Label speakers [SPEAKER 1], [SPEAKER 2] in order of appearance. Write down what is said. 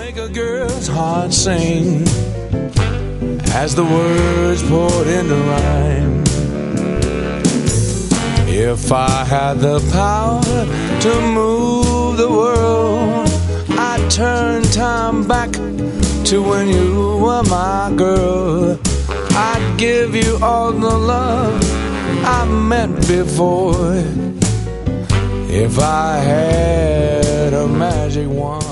[SPEAKER 1] make a girl's heart sing as the words poured into rhyme. If I had the power to move the world, I'd turn time back to when you were my girl. I'd give you all the love I meant before if I had a magic wand.